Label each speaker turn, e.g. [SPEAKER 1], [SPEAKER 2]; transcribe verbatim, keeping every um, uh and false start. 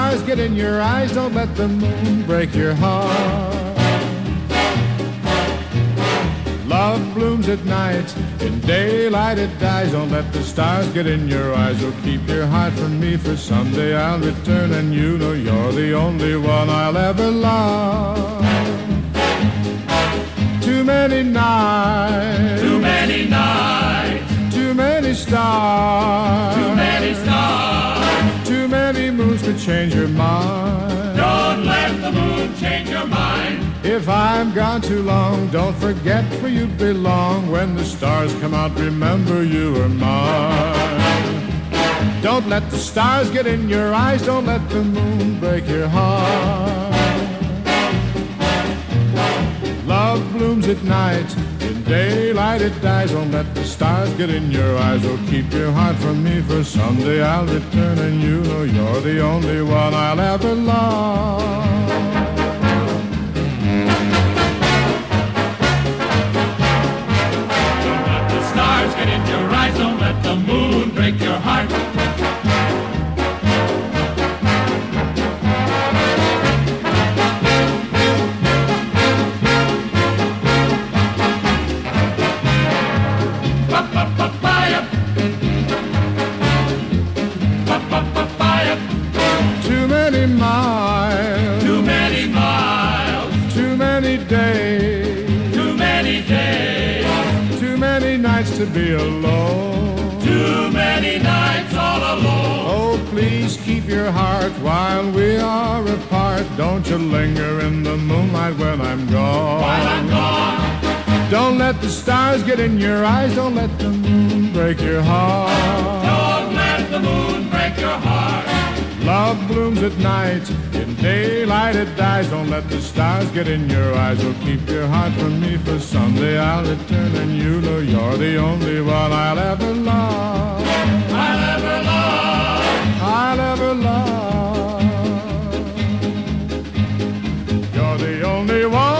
[SPEAKER 1] stars get in your eyes, don't let the moon break your heart. Love blooms at night, in daylight it dies. Don't let the stars get in your eyes. Oh, keep your heart from me, for someday I'll return, and you know you're the only one I'll ever love. Too many nights,
[SPEAKER 2] too many nights,
[SPEAKER 1] too many stars,
[SPEAKER 2] too many stars,
[SPEAKER 1] too many moons could change your mind.
[SPEAKER 2] Don't let the moon change your mind.
[SPEAKER 1] If I'm gone too long, don't forget where you belong. When the stars come out, remember you are mine. Don't let the stars get in your eyes, don't let the moon break your heart. Love blooms at night, in daylight it dies. Don't let the stars get in your eyes. Oh, keep your heart from me, for someday I'll return, and you know you're the only one I'll ever love.
[SPEAKER 2] Get in your eyes, don't let the moon break your heart. Ba-ba-ba-ba-ya. Ba-ba-ba-ba-ya.
[SPEAKER 1] Too many miles,
[SPEAKER 2] Too many miles,
[SPEAKER 1] too many days,
[SPEAKER 2] too many days,
[SPEAKER 1] too many nights to be alone.
[SPEAKER 2] too many nights all alone.
[SPEAKER 1] Oh, please keep your heart while we are apart. Don't you linger in the moonlight when I'm gone.
[SPEAKER 2] While I'm gone,
[SPEAKER 1] Don't let the stars get in your eyes. Don't let the moon break your heart.
[SPEAKER 2] don't let the moon break your heart.
[SPEAKER 1] Love blooms at night, in daylight it dies. Don't let the stars get in your eyes. Oh, keep your heart from me, for someday I'll return, and you know you're the only one I'll ever love.
[SPEAKER 2] I'll ever love.
[SPEAKER 1] I'll ever love. You're the only one